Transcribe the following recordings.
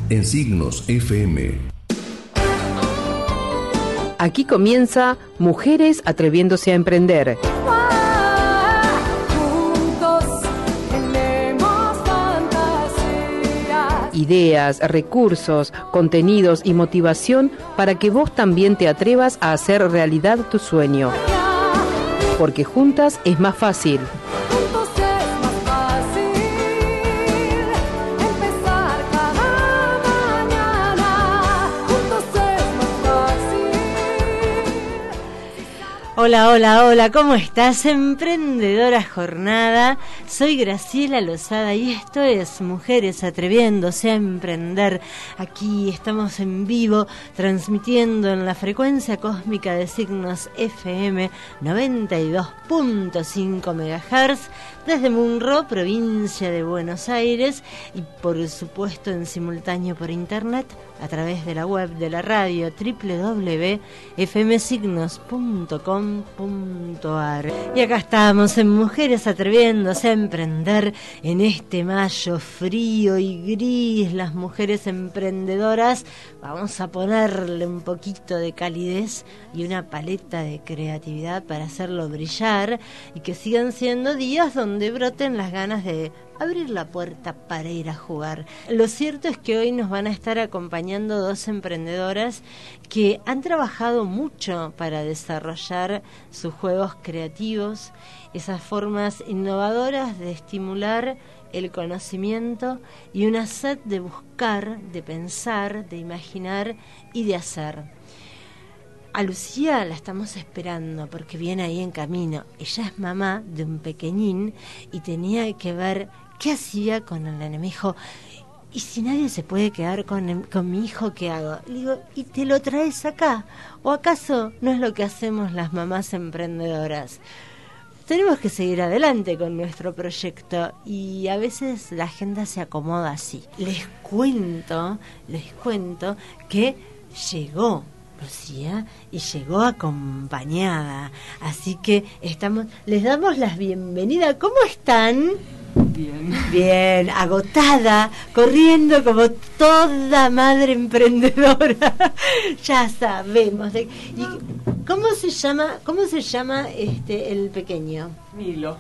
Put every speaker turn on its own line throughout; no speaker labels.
en Signos FM.
Aquí comienza Mujeres Atreviéndose a Emprender. Ideas, recursos, contenidos y motivación para que vos también te atrevas a hacer realidad tu sueño. Porque juntas es más fácil.
Hola, hola, hola, ¿cómo estás? Emprendedora Jornada, soy Graciela Lozada y esto es Mujeres Atreviéndose a Emprender. Aquí estamos en vivo, transmitiendo en la frecuencia cósmica de Signos FM 92.5 MHz desde Munro, provincia de Buenos Aires, y por supuesto en simultáneo por internet a través de la web de la radio www.fmsignos.com.ar. Y acá estamos en Mujeres Atreviéndose a Emprender en este mayo frío y gris. Las mujeres emprendedoras vamos a ponerle un poquito de calidez y una paleta de creatividad para hacerlo brillar y que sigan siendo días donde broten las ganas de abrir la puerta para ir a jugar. Lo cierto es que hoy nos van a estar acompañando dos emprendedoras que han trabajado mucho para desarrollar sus juegos creativos, esas formas innovadoras de estimular el conocimiento y una sed de buscar, de pensar, de imaginar y de hacer. A Lucía la estamos esperando porque viene ahí en camino. Ella es mamá de un pequeñín y tenía que ver qué hacía con el nene. Me dijo, ¿y si nadie se puede quedar con mi hijo, qué hago? Le digo, ¿y te lo traes acá? ¿O acaso no es lo que hacemos las mamás emprendedoras? Tenemos que seguir adelante con nuestro proyecto y a veces la agenda se acomoda así. Les cuento que llegó Lucía y llegó acompañada, así que les damos la bienvenida. ¿Cómo están? Bien, agotada, corriendo como toda madre emprendedora. Ya sabemos. ¿Y cómo se llama el pequeño? Milo.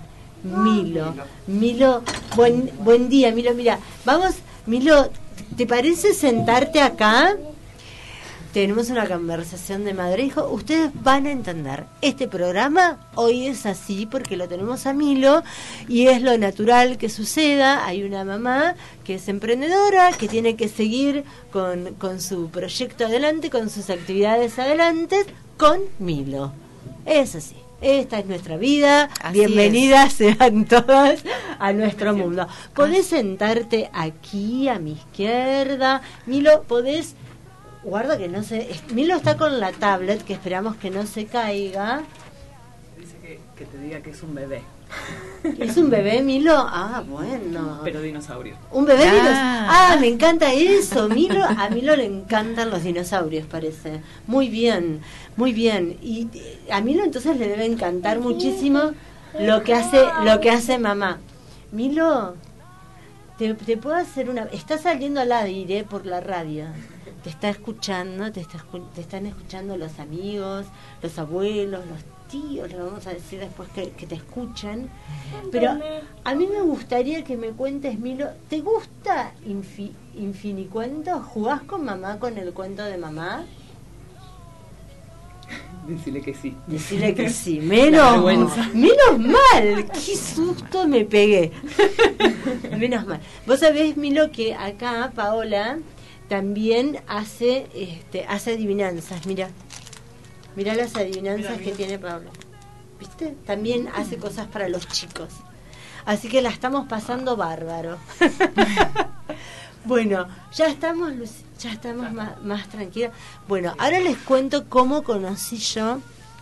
Buen día, Milo. Mira, vamos, Milo, ¿te parece sentarte acá? Tenemos una conversación de madre e hijo. Ustedes van a entender. Este programa hoy es así porque lo tenemos a Milo y es lo natural que suceda. Hay una mamá que es emprendedora, que tiene que seguir con su proyecto adelante, con sus actividades adelante, con Milo. Es así. Esta es nuestra vida. Así bienvenidas sean todas a nuestro mundo. Podés sentarte aquí a mi izquierda. Milo, podés... Guarda que no se... Milo está con la tablet, que esperamos que no se caiga.
Dice que te diga que es un bebé.
¿Es un bebé, Milo? Ah, bueno.
Pero dinosaurio.
¿Un bebé dinosaurio? Ah, me encanta eso. A Milo le encantan los dinosaurios, parece. Muy bien. Y a Milo entonces le debe encantar muchísimo lo que hace mamá. Milo, te puedo hacer una... Está saliendo al aire por la radio. Te está escuchando, te están escuchando los amigos, los abuelos, los tíos, le vamos a decir después que te escuchan. Pero a mí me gustaría que me cuentes, Milo, ¿te gusta Infinicuentos? ¿Jugás con mamá con el cuento de mamá?
Decile que sí.
Decile que sí. Menos mal. Qué susto me pegué. Menos mal. Vos sabés, Milo, que acá Paola también hace adivinanzas. Mirá las adivinanzas que tiene Paola. ¿Viste? También hace cosas para los chicos. Así que la estamos pasando bárbaro. Bueno, ya estamos más tranquilas. Bueno, ahora les cuento cómo conocí yo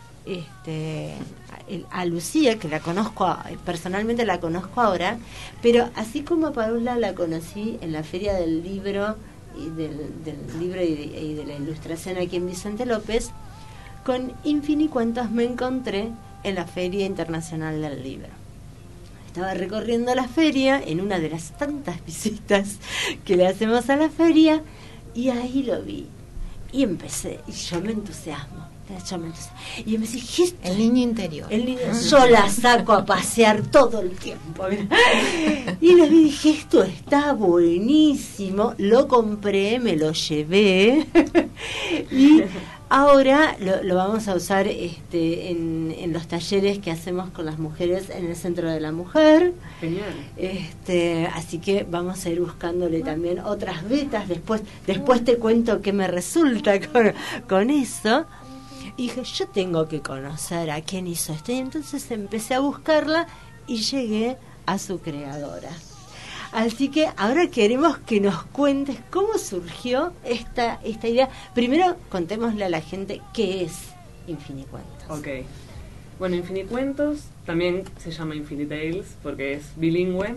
a Lucía, que la conozco, personalmente la conozco ahora, pero así como a Paola la conocí en la Feria del Libro y del libro y de la ilustración aquí en Vicente López, con Infinicuentos me encontré en la Feria Internacional del Libro. Estaba recorriendo la feria en una de las tantas visitas que le hacemos a la feria Y ahí lo vi. Y empecé, y yo me entusiasmo. Y empecé, dije,
el niño interior.
Yo la saco a pasear todo el tiempo. Y le dije, esto está buenísimo. Lo compré, me lo llevé. Y ahora lo vamos a usar en los talleres que hacemos con las mujeres en el Centro de la Mujer.
Genial.
Así que vamos a ir buscándole también otras betas. Después te cuento qué me resulta con eso. Y dije, yo tengo que conocer a quién hizo esto. Y entonces empecé a buscarla y llegué a su creadora. Así que ahora queremos que nos cuentes cómo surgió esta idea. Primero, contémosle a la gente qué es Infinicuentos.
Ok. Bueno, Infinicuentos también se llama Infinitales porque es bilingüe.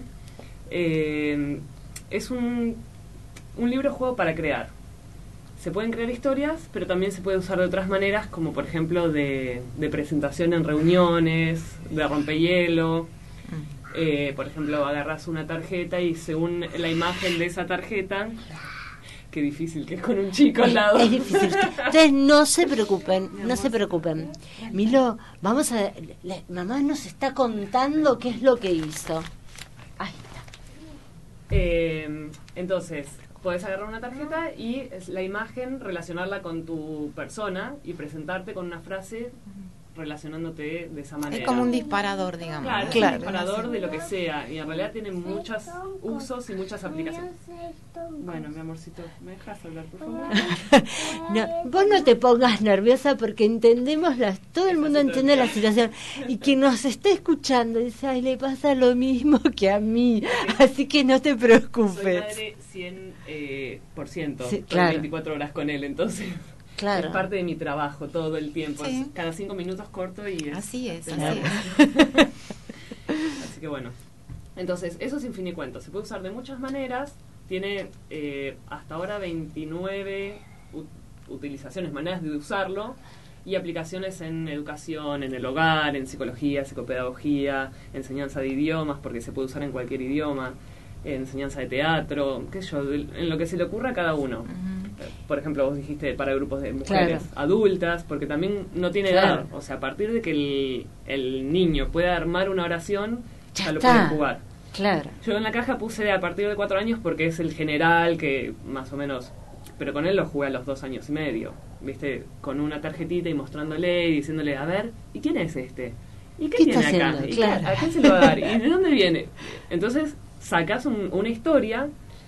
Es un libro juego para crear. Se pueden crear historias, pero también se puede usar de otras maneras, como por ejemplo de presentación en reuniones, de rompehielo. Por ejemplo, agarras una tarjeta y según la imagen de esa tarjeta, qué difícil que es con un chico al lado.
Es difícil. Entonces no se preocupen. Milo, mamá nos está contando qué es lo que hizo. Ahí está.
Entonces, podés agarrar una tarjeta y la imagen relacionarla con tu persona y presentarte con una frase relacionándote de esa manera.
Es como un disparador, digamos.
Claro, es un disparador de lo que sea. Y en realidad tiene muchos usos y muchas aplicaciones. Bueno, mi amorcito, ¿me dejas hablar, por favor?
No, vos no te pongas nerviosa porque entendemos, todo el mundo entiende la situación. Y quien nos está escuchando dice, ay, le pasa lo mismo que a mí. Así que no te preocupes.
Soy madre 100%.
Sí,
Estoy
claro.
24 horas con él, entonces...
Claro.
Es parte de mi trabajo todo el tiempo.
Sí.
Cada 5 minutos corto y es...
Así es.
Así que bueno. Entonces, eso es Infinicuentos. Se puede usar de muchas maneras. Tiene hasta ahora 29 utilizaciones, maneras de usarlo. Y aplicaciones en educación, en el hogar, en psicología, psicopedagogía, enseñanza de idiomas, porque se puede usar en cualquier idioma. Enseñanza de teatro, qué sé yo, en lo que se le ocurra a cada uno. Por ejemplo, vos dijiste para grupos de mujeres adultas, porque también no tiene edad. O sea, a partir de que el niño pueda armar una oración, ya lo puede jugar.
Claro.
Yo en la caja puse a partir de 4 años porque es el general que más o menos... Pero con él lo jugué a los 2 años y medio, ¿viste? Con una tarjetita y mostrándole y diciéndole, a ver, ¿y quién es este? ¿Y qué tiene acá?
haciendo?
¿Y
Claro.
a quién se lo va a dar? ¿Y de dónde viene? Entonces sacás una historia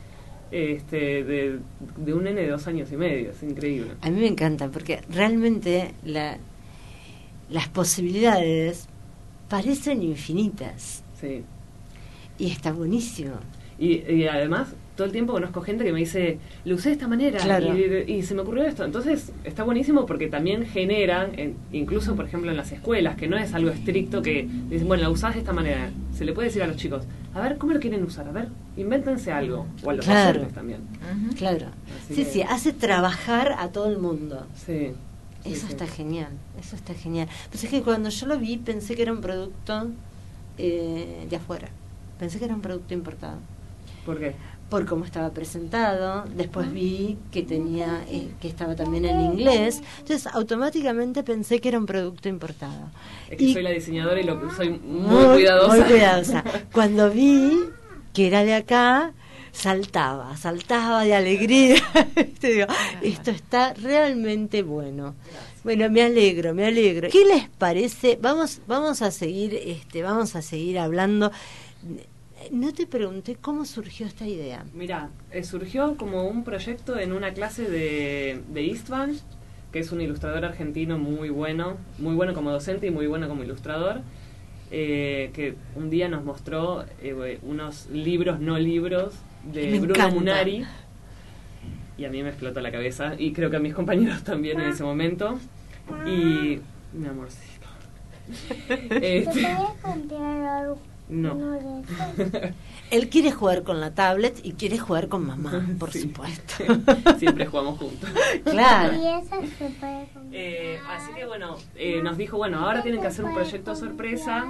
de un nene de 2 años y medio. Es increíble.
A mí me encanta porque realmente las posibilidades parecen infinitas.
Sí.
Y está buenísimo.
Y además, todo el tiempo conozco gente que me dice, lo usé de esta manera
Claro.
y se me ocurrió esto. Entonces, está buenísimo porque también generan, incluso por ejemplo en las escuelas, que no es algo estricto que dicen, bueno, la usás de esta manera. Se le puede decir a los chicos, a ver, ¿cómo lo quieren usar? A ver, invéntense algo. O a los docentes también.
Claro.
Así
Sí,
que-
sí, hace trabajar a todo el mundo.
Sí.
Eso
sí.
está genial, eso está genial. Pues es que cuando yo lo vi pensé que era un producto de afuera. Pensé que era un producto importado.
¿Por qué?
Por cómo estaba presentado, después vi que tenía que estaba también en inglés, entonces automáticamente pensé que era un producto importado.
Es que
Y
soy la diseñadora y soy muy cuidadosa.
muy cuidadosa. Cuando vi que era de acá, saltaba de alegría. Te digo, esto está realmente bueno. Bueno, me alegro. ¿Qué les parece? Vamos a seguir hablando. No te pregunté cómo surgió esta idea.
Mira, surgió como un proyecto en una clase de Istvan, que es un ilustrador argentino muy bueno como docente y muy bueno como ilustrador, que un día nos mostró unos libros no libros de
Me
Bruno
encanta.
Munari, y a mí me explotó la cabeza, y creo que a mis compañeros también en ese momento, y mi amorcito.
¿Te puedo contar algo?
No.
Él quiere jugar con la tablet y quiere jugar con mamá, por
Sí.
supuesto.
Siempre jugamos juntos.
Claro.
Y eso se puede contar.
Así que bueno, nos dijo, bueno, ahora tienen que hacer un proyecto sorpresa.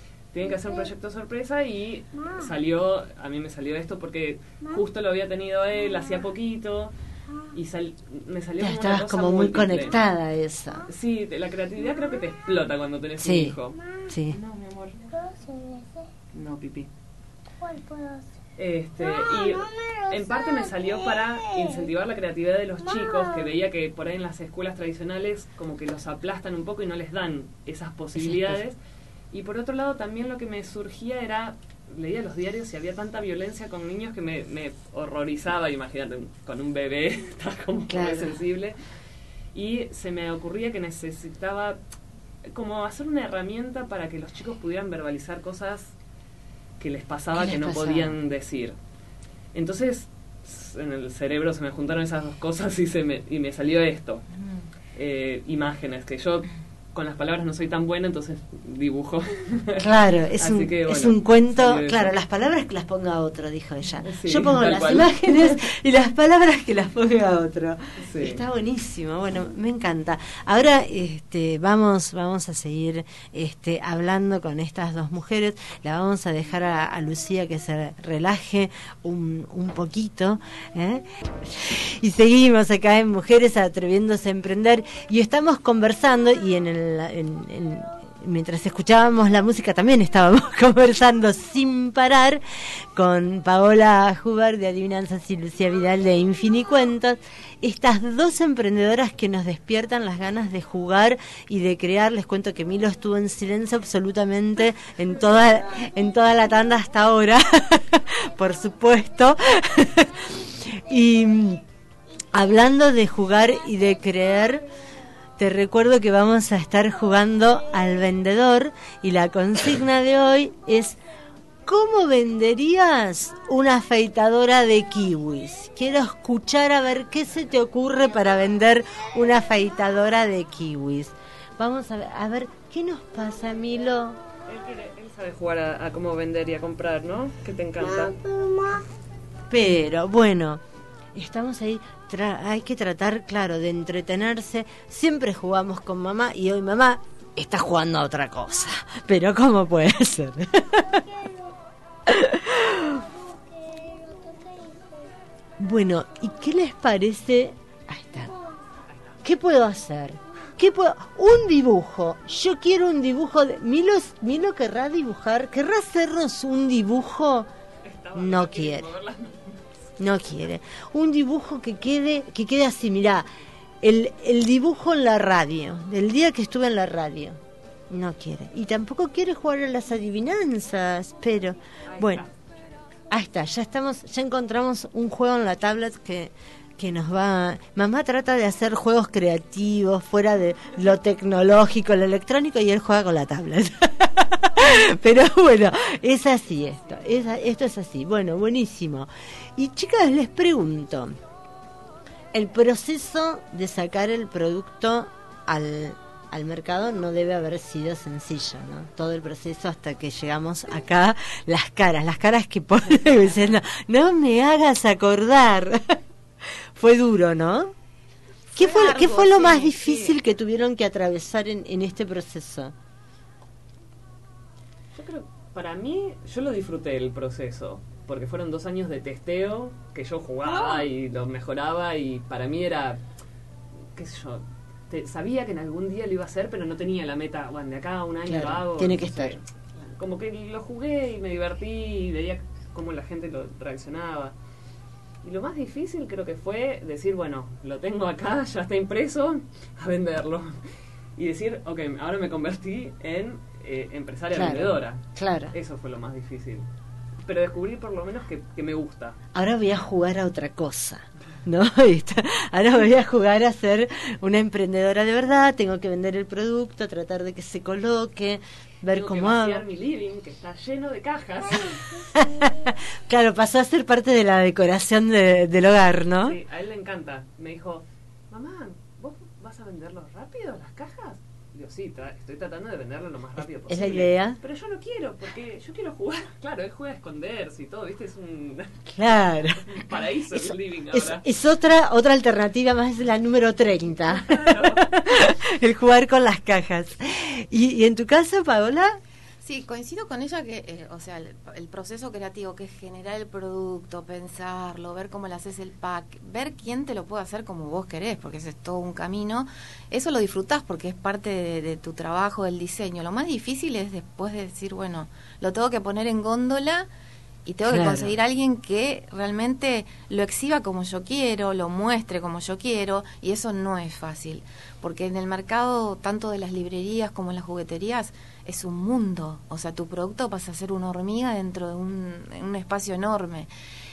Y salió, a mí me salió esto porque justo lo había tenido él hacía poquito y me salió
Ya
como una
estabas
cosa
como muy
múltiple.
conectada a eso.
Sí, la creatividad creo que te explota cuando tenés un
Sí.
hijo.
Sí.
No, mi amor.
¿Puedo hacer ese?
No, pipí.
¿Cuál puedo hacer?
Y en parte me salió para incentivar la creatividad de los chicos, que veía que por ahí en las escuelas tradicionales como que los aplastan un poco y no les dan esas posibilidades. Y por otro lado también lo que me surgía era, leía los diarios y había tanta violencia con niños que me horrorizaba. Imagínate, con un bebé, estás como
Claro.
muy sensible. Y se me ocurría que necesitaba como hacer una herramienta para que los chicos pudieran verbalizar cosas que les pasaba
¿Qué les
que no
pasaba?
podían decir. Entonces en el cerebro se me juntaron esas dos cosas y me salió esto. Imágenes, que yo con las palabras no soy tan buena, entonces dibujo.
Claro, es
Así
un,
que,
es
bueno,
un cuento,
salió eso.
claro, las palabras que las ponga otro, dijo ella.
Sí,
Yo pongo
tal
las
cual.
imágenes y las palabras que las ponga otro.
Sí.
Está buenísimo, bueno, me encanta. Ahora vamos a seguir hablando con estas dos mujeres. La vamos a dejar a Lucía que se relaje un poquito, ¿eh? Y seguimos acá en Mujeres Atreviéndose a Emprender y estamos conversando y mientras escuchábamos la música también estábamos conversando sin parar con Paola Huber de Adivinanzas y Lucía Vidal de Infinicuentos, estas dos emprendedoras que nos despiertan las ganas de jugar y de crear. Les cuento que Milo estuvo en silencio absolutamente en toda la tanda hasta ahora, por supuesto. Y hablando de jugar y de creer, te recuerdo que vamos a estar jugando al vendedor y la consigna de hoy es: ¿cómo venderías una afeitadora de kiwis? Quiero escuchar a ver qué se te ocurre para vender una afeitadora de kiwis. Vamos a ver qué nos pasa, Milo.
Él sabe jugar a cómo vender y a comprar, ¿no? Que te encanta.
Pero bueno, estamos ahí, hay que tratar, claro, de entretenerse. Siempre jugamos con mamá y hoy mamá está jugando a otra cosa. Pero ¿cómo puede ser? Bueno, ¿y qué les parece? Ahí está. ¿Qué puedo hacer? Un dibujo. Yo quiero un dibujo de Milo querrá dibujar, querrá hacernos un dibujo. No quiere. No quiere. Un dibujo que quede así, mirá. El dibujo en la radio, del día que estuve en la radio. No quiere. Y tampoco quiere jugar a las adivinanzas, pero bueno. Ahí está, ya encontramos un juego en la tablet que nos va. Mamá trata de hacer juegos creativos fuera de lo tecnológico, lo electrónico, y él juega con la tablet. Pero bueno, es así esto es así. Bueno, buenísimo. Y chicas, les pregunto, el proceso de sacar el producto al mercado no debe haber sido sencillo, ¿no? Todo el proceso hasta que llegamos acá, las caras que ponen diciendo, no me hagas acordar. Fue duro, ¿no? ¿Qué fue lo más difícil que tuvieron que atravesar en este proceso?
Yo creo, para mí, yo lo disfruté el proceso, porque fueron 2 años de testeo, que yo jugaba y lo mejoraba, y para mí era, qué sé yo, sabía que en algún día lo iba a hacer, pero no tenía la meta, bueno, de acá a un año
claro,
lo hago.
tiene que
no sé.
estar.
Como que lo jugué y me divertí y veía cómo la gente lo reaccionaba. Y lo más difícil creo que fue decir, bueno, lo tengo acá, ya está impreso, a venderlo. Y decir, ok, ahora me convertí en empresaria vendedora.
Claro.
Eso fue lo más difícil. Pero descubrí por lo menos que me gusta.
Ahora voy a jugar a otra cosa, ¿no? Ahora voy a jugar a ser una emprendedora de verdad, tengo que vender el producto, tratar de que se coloque, ver
Tengo
cómo
que vaciar
hago.
mi living, que está lleno de cajas.
Claro, pasó a ser parte de la decoración del hogar, ¿no?
Sí, a él le encanta. Me dijo, mamá, ¿vos vas a venderlo rápido, las cajas? Digo, sí, estoy tratando de venderlo lo más rápido posible.
¿Es la idea?
Pero yo no quiero, porque yo quiero jugar. Claro, él juega a esconderse y todo, ¿viste? Es un
Claro.
paraíso el living
Es,
ahora.
es otra alternativa más, la número 30.
Claro.
El jugar con las cajas. ¿Y en tu caso, Paola?
Sí, coincido con ella que, o sea, el proceso creativo, que es generar el producto, pensarlo, ver cómo le haces el pack, ver quién te lo puede hacer como vos querés, porque ese es todo un camino. Eso lo disfrutás porque es parte de tu trabajo, del diseño. Lo más difícil es después de decir, bueno, lo tengo que poner en góndola y tengo que conseguir a alguien que realmente lo exhiba como yo quiero, lo muestre como yo quiero, y eso no es fácil, porque en el mercado, tanto de las librerías como en las jugueterías, es un mundo. O sea, tu producto pasa a ser una hormiga dentro de un espacio enorme.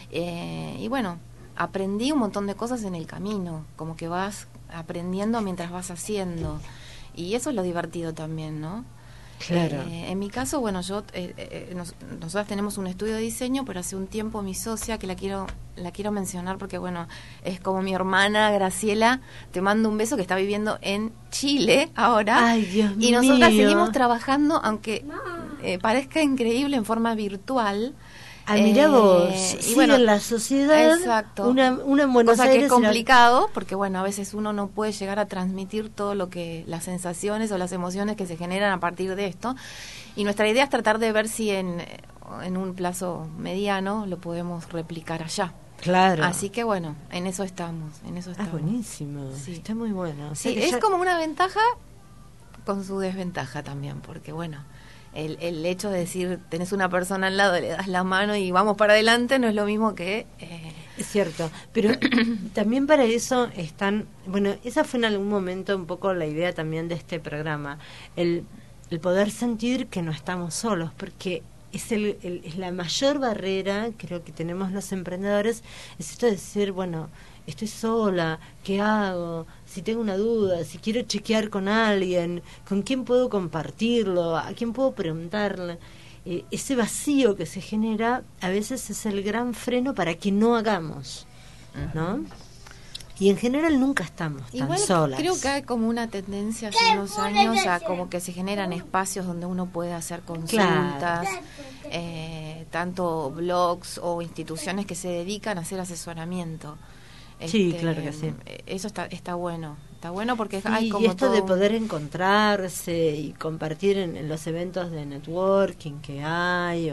Y bueno, aprendí un montón de cosas en el camino, como que vas aprendiendo mientras vas haciendo. Y eso es lo divertido también, ¿no?
Claro.
En mi caso, bueno, nosotras tenemos un estudio de diseño, pero hace un tiempo mi socia, que la quiero mencionar porque, bueno, es como mi hermana Graciela, te mando un beso, que está viviendo en Chile ahora.
Ay, Dios mío.
Y nosotras seguimos trabajando, aunque parezca increíble, en forma virtual.
Mirá vos,
y
sí,
bueno,
en la sociedad,
exacto.
una en Buenos
Cosa
Aires,
que es complicado, porque bueno, a veces uno no puede llegar a transmitir todo lo que, las sensaciones o las emociones que se generan a partir de esto, y nuestra idea es tratar de ver si en un plazo mediano lo podemos replicar allá.
Claro.
Así que bueno, en eso estamos.
Buenísimo,
sí.
Está muy bueno. O sea
Sí,
que
es
ya...
como una ventaja con su desventaja también, porque bueno, el hecho de decir, tenés una persona al lado, le das la mano y vamos para adelante, no es lo mismo que...
Es cierto, pero también para eso están... Bueno, esa fue en algún momento un poco la idea también de este programa, el poder sentir que no estamos solos, porque es la mayor barrera, creo que tenemos los emprendedores, es esto de decir, bueno, estoy sola, ¿qué hago? Si tengo una duda, si quiero chequear con alguien, ¿con quién puedo compartirlo? ¿A quién puedo preguntarle? Ese vacío que se genera a veces es el gran freno para que no hagamos, ¿no? Y en general nunca estamos tan
igual
solas.
Creo que hay como una tendencia hace unos años a como que se generan espacios donde uno puede hacer consultas, tanto blogs o instituciones que se dedican a hacer asesoramiento.
Sí, claro que sí.
Eso está bueno. Está bueno porque
Sí,
hay como
y esto
todo
de poder encontrarse y compartir en los eventos de networking que hay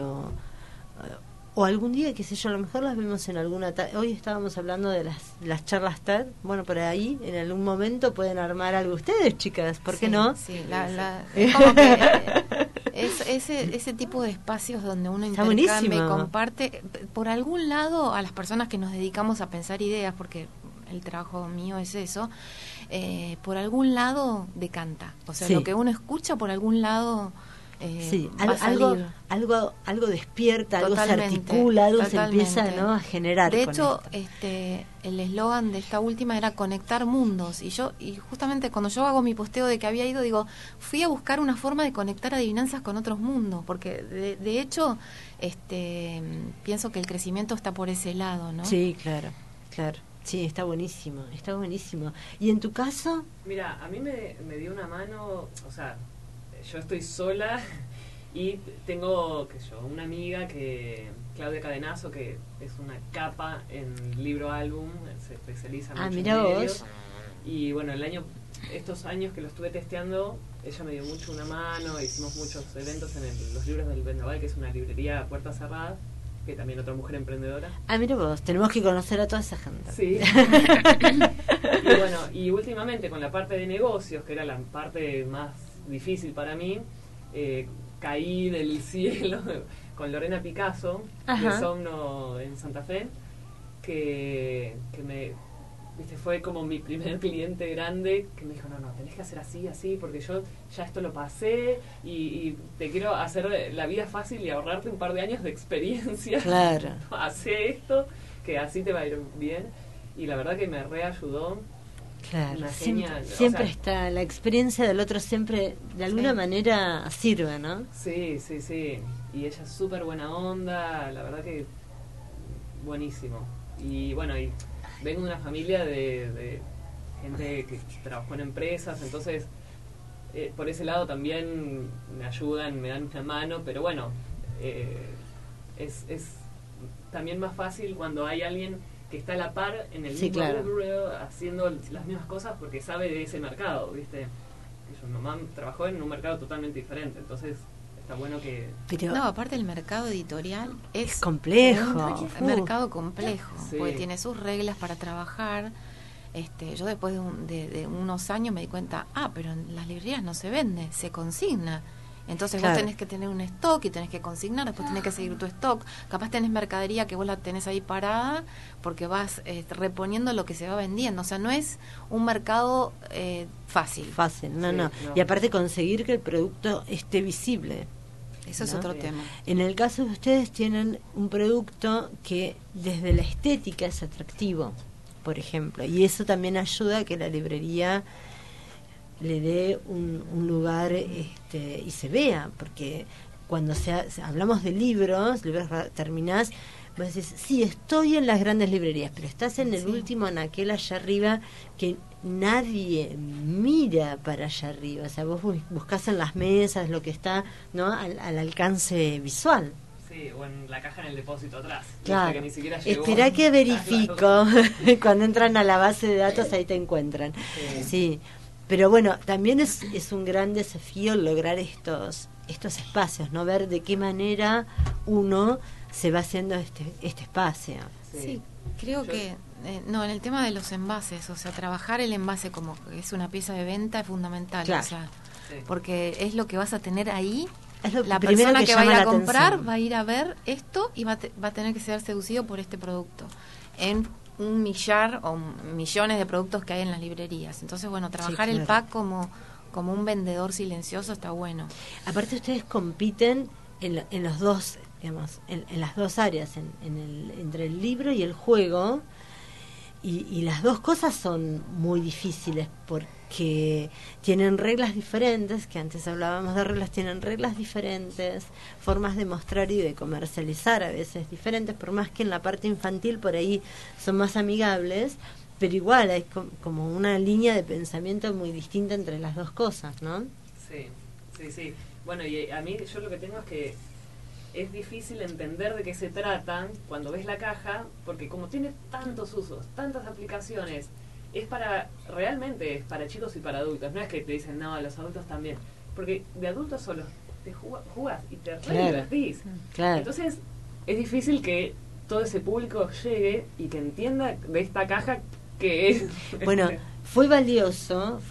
o algún día, qué sé yo, a lo mejor las vemos en alguna... Hoy estábamos hablando de las charlas TED. Bueno, por ahí, en algún momento pueden armar algo ustedes, chicas, ¿por qué no?
Sí, es como que ese tipo de espacios donde uno intercambia y comparte, por algún lado, a las personas que nos dedicamos a pensar ideas, porque el trabajo mío es eso, por algún lado decanta. O sea, lo que uno escucha por algún lado...
algo despierta, algo se articula, algo se empieza, ¿no?, a generar.
De hecho, el eslogan de esta última era conectar mundos, y justamente cuando yo hago mi posteo de que había ido, digo, fui a buscar una forma de conectar adivinanzas con otros mundos, porque de hecho pienso que el crecimiento está por ese lado, ¿no?
Sí, claro. Sí, está buenísimo. ¿Y en tu caso?
Mira, a mí me dio una mano, o sea, yo estoy sola y tengo, una amiga, Claudia Cadenazo, que es una capa en libro álbum, se especializa mucho en medios. Y bueno, estos años que lo estuve testeando, ella me dio mucho una mano, hicimos muchos eventos en los libros del Vendaval, que es una librería a puerta cerrada, que también otra mujer emprendedora.
Mira vos, tenemos que conocer a toda esa gente.
Sí. Y bueno, y últimamente con la parte de negocios, que era la parte más difícil para mí, caí del cielo con Lorena Picasso, de Somno en Santa Fe, que me, fue como mi primer cliente grande, que me dijo, no, tenés que hacer así, porque yo ya esto lo pasé y te quiero hacer la vida fácil y ahorrarte un par de años de experiencia.
Claro.
Hacé esto, que así te va a ir bien. Y la verdad que me reayudó.
Claro, siempre,
o sea,
está la experiencia del otro, siempre de alguna manera sirve, ¿no?
Sí. Y ella es súper buena onda, la verdad que buenísimo. Y bueno, y vengo de una familia de gente que trabajó en empresas, entonces por ese lado también me ayudan, me dan una mano, pero bueno, es también más fácil cuando hay alguien que está a la par en el mismo rubro, haciendo las mismas cosas, porque sabe de ese mercado, ¿viste? Mi mamá trabajó en un mercado totalmente diferente, entonces está bueno que...
Pero
No, aparte el mercado editorial es
complejo.
un mercado complejo,
Sí.
porque tiene sus reglas para trabajar. Yo después de unos años me di cuenta, pero en las librerías no se vende, se consigna. Entonces
Claro.
vos tenés que tener un stock y tenés que consignar, después tenés que seguir tu stock. Capaz tenés mercadería que vos la tenés ahí parada porque vas reponiendo lo que se va vendiendo. O sea, no es un mercado fácil.
Fácil, no,
Sí,
no.
no.
Y aparte conseguir que el producto esté visible.
Eso es
¿no?
otro
Sí.
tema.
En el caso de ustedes tienen un producto que desde la estética es atractivo, por ejemplo, y eso también ayuda a que la librería le dé un lugar y se vea, porque cuando hablamos de libros terminás, vos decís, sí, estoy en las grandes librerías, pero estás en el
Sí.
último anaquel allá arriba que nadie mira para allá arriba, o sea, vos buscás en las mesas lo que está, ¿no?, al alcance visual.
Sí, o en la caja en el depósito atrás.
Claro.
Que ni siquiera llegó.
Esperá que verifico. Cuando entran a la base de datos ahí te encuentran.
Sí.
Sí. Pero bueno, también es un gran desafío lograr estos espacios, ¿no? Ver de qué manera uno se va haciendo este espacio.
Sí, creo que en el tema de los envases, o sea, trabajar el envase como que es una pieza de venta es fundamental,
Claro.
o sea,
Sí.
porque es lo que vas a tener ahí.
Es lo
La
primero
persona que va a ir
llama
a
la
comprar
atención.
va a ir a ver esto y va a tener que ser seducido por este producto. En un millar o millones de productos que hay en las librerías. Entonces, bueno, trabajar
Sí,
el
claro.
pack como un vendedor silencioso está bueno.
Aparte ustedes compiten en los dos, digamos, en las dos áreas, entre el libro y el juego, y las dos cosas son muy difíciles porque tienen reglas diferentes, que antes hablábamos de reglas, tienen reglas diferentes, formas de mostrar y de comercializar a veces diferentes, por más que en la parte infantil por ahí son más amigables, pero igual hay como una línea de pensamiento muy distinta entre las dos cosas, ¿no?
Sí, sí, sí. Bueno, y a mí yo lo que tengo es que es difícil entender de qué se trata cuando ves la caja, porque como tiene tantos usos, tantas aplicaciones, realmente es para chicos y para adultos. No es que te dicen, no, los adultos también. Porque de adultos solo te jugás y te re divertís.
Claro.
Entonces es difícil que todo ese público llegue y que entienda de esta caja que es...
Bueno, fue valioso,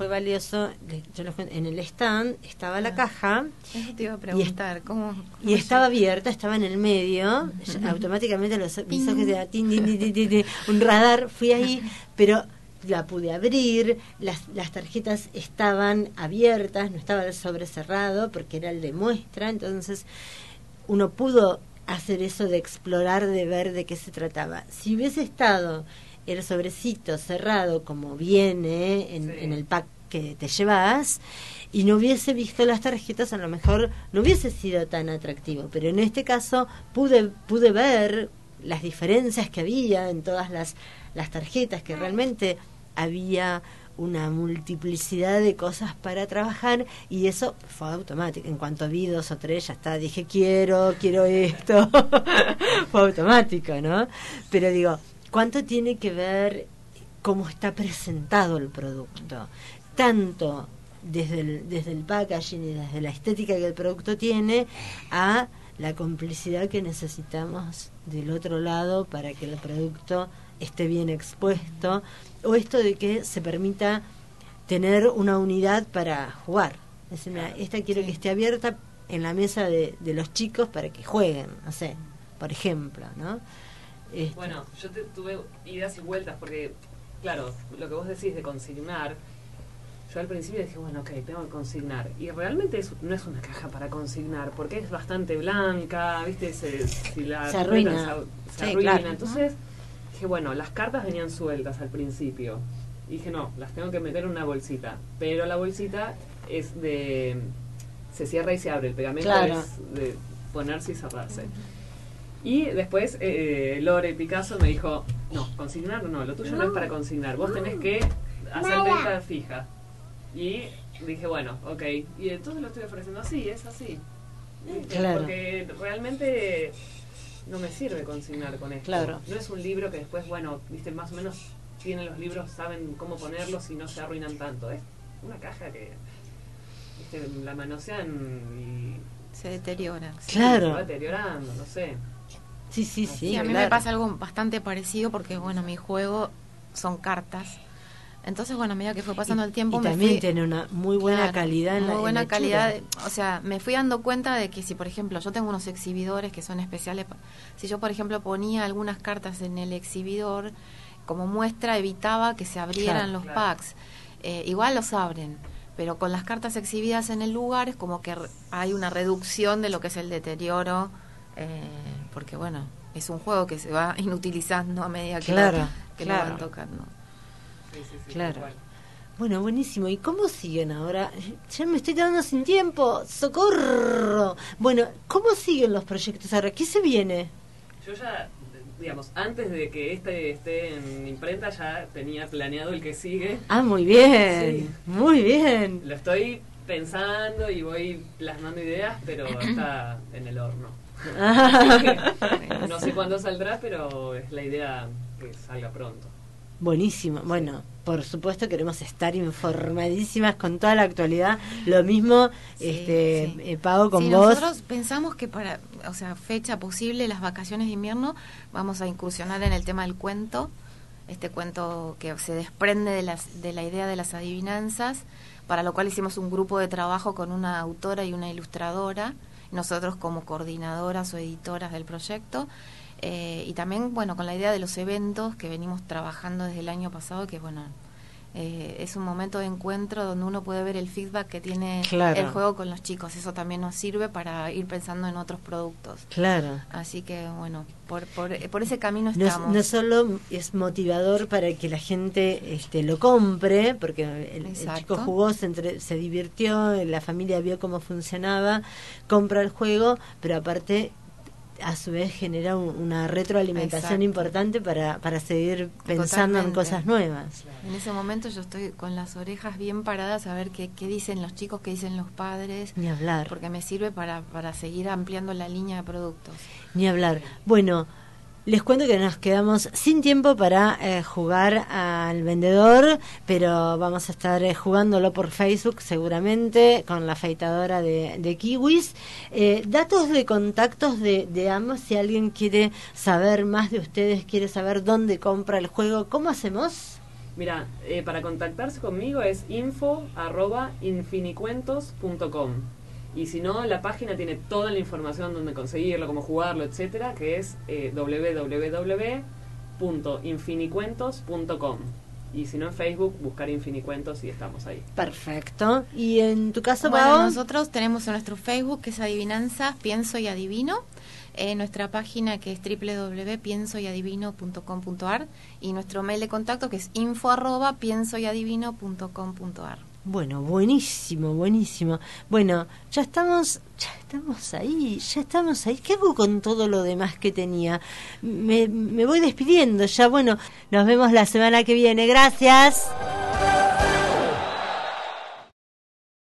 yo les cuento, en el stand estaba la caja
Eso te iba a preguntar, ¿cómo
y estaba abierta, estaba en el medio, automáticamente mis ojos de tin, tin, tin, tin, tin, un radar, fui ahí, pero la pude abrir, las tarjetas estaban abiertas, no estaba el sobre cerrado porque era el de muestra, entonces uno pudo hacer eso de explorar, de ver de qué se trataba. Si hubiese estado el sobrecito cerrado como viene en el pack que te llevas y no hubiese visto las tarjetas, a lo mejor no hubiese sido tan atractivo, pero en este caso pude ver las diferencias que había en todas las tarjetas, que realmente había una multiplicidad de cosas para trabajar, y eso fue automático. En cuanto vi 2 o 3, ya está, dije quiero esto. Fue automático, ¿no? Pero digo, ¿cuánto tiene que ver cómo está presentado el producto? Tanto desde el packaging y desde la estética que el producto tiene, a la complicidad que necesitamos del otro lado para que el producto esté bien expuesto, o esto de que se permita tener una unidad para jugar. Es decir, mira, esta quiero que esté abierta en la mesa de los chicos para que jueguen, no sé, por ejemplo, ¿no?
Bueno, yo tuve ideas y vueltas porque, claro, lo que vos decís de consignar, yo al principio dije, bueno, ok, tengo que consignar. Y realmente no es una caja para consignar, porque es bastante blanca, ¿viste? Si la
se arruina.
Se
Sí,
arruina.
claro.
Entonces dije, bueno, las cartas venían sueltas al principio. Y dije, no, las tengo que meter en una bolsita. Pero la bolsita es se cierra y se abre. El pegamento
Claro.
es de ponerse y cerrarse. Y después Lore Picasso me dijo, no, consignar no, lo tuyo no es para consignar, vos tenés que hacer venta fija. Y dije, bueno, ok, y entonces lo estoy ofreciendo así, es así.
Claro.
Porque realmente no me sirve consignar con esto.
Claro.
No es un libro que después, bueno, viste, más o menos tienen los libros, saben cómo ponerlos y no se arruinan tanto. Es una caja que, viste, la manosean y
se deteriora.
Claro.
Se va deteriorando, no sé.
Sí,
Sí, a mí
claro.
me pasa algo bastante parecido porque, bueno, mi juego son cartas. Entonces, bueno, a medida que fue pasando el tiempo
y
me
también
fui...
tiene una muy buena
Claro,
calidad en
muy
la
buena
hechura.
calidad, o sea, me fui dando cuenta de que si, por ejemplo, yo tengo unos exhibidores que son especiales, si yo, por ejemplo, ponía algunas cartas en el exhibidor como muestra, evitaba que se abrieran los packs. Igual los abren, pero con las cartas exhibidas en el lugar es como que hay una reducción de lo que es el deterioro, porque, bueno, es un juego que se va inutilizando a medida que, lo van tocando.
Sí,
Claro.
igual.
Bueno, buenísimo. ¿Y cómo siguen ahora? Ya me estoy quedando sin tiempo. ¡Socorro! Bueno, ¿cómo siguen los proyectos ahora? ¿Qué se viene?
Yo ya, digamos, antes de que este esté en imprenta, ya tenía planeado el que sigue.
Ah, muy bien. Muy bien.
Lo estoy pensando y voy plasmando ideas, pero está en el horno. No sé cuándo saldrá, pero es la idea que salga pronto.
Buenísimo. Bueno, por supuesto queremos estar informadísimas con toda la actualidad. Lo mismo, Pau, con vos.
Nosotros pensamos que para, o sea, fecha posible, las vacaciones de invierno, vamos a incursionar en el tema del cuento. Este cuento que se desprende de la idea de las adivinanzas, para lo cual hicimos un grupo de trabajo con una autora y una ilustradora, nosotros como coordinadoras o editoras del proyecto. Y también, bueno, con la idea de los eventos que venimos trabajando desde el año pasado, que bueno, es un momento de encuentro donde uno puede ver el feedback que tiene el juego con los chicos. Eso también nos sirve para ir pensando en otros productos.
Claro.
Así que bueno, por ese camino estamos.
No solo es motivador para que la gente lo compre, porque el chico jugó, se divirtió, la familia vio cómo funcionaba, compra el juego, pero aparte a su vez genera una retroalimentación importante para seguir pensando en cosas nuevas.
En ese momento yo estoy con las orejas bien paradas a ver qué dicen los chicos, qué dicen los padres.
Ni hablar.
Porque me sirve para seguir ampliando la línea de productos.
Ni hablar. Bueno, les cuento que nos quedamos sin tiempo para jugar al vendedor, pero vamos a estar jugándolo por Facebook seguramente con la afeitadora de kiwis. Datos de contactos de ambos, si alguien quiere saber más de ustedes, quiere saber dónde compra el juego, ¿cómo hacemos?
Mira, para contactarse conmigo es info@infinicuentos.com. Y si no, la página tiene toda la información donde conseguirlo, cómo jugarlo, etcétera, que es www.infinicuentos.com. Y si no, en Facebook, buscar Infinicuentos y estamos ahí.
Perfecto. ¿Y en tu caso,
bueno,
Pau?
Nosotros tenemos en nuestro Facebook, que es Adivinanzas, Pienso y Adivino, nuestra página que es www.piensoyadivino.com.ar y nuestro mail de contacto que es info@piensoyadivino.com.ar.
Bueno, buenísimo, buenísimo. Bueno, ya estamos ahí. ¿Qué hago con todo lo demás que tenía? Me voy despidiendo ya. Bueno, nos vemos la semana que viene. Gracias.